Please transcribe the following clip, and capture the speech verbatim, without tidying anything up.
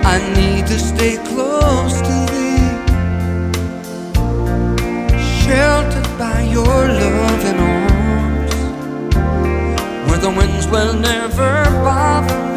I need to stay close to thee, sheltered by your loving arms, where the winds will never bother me.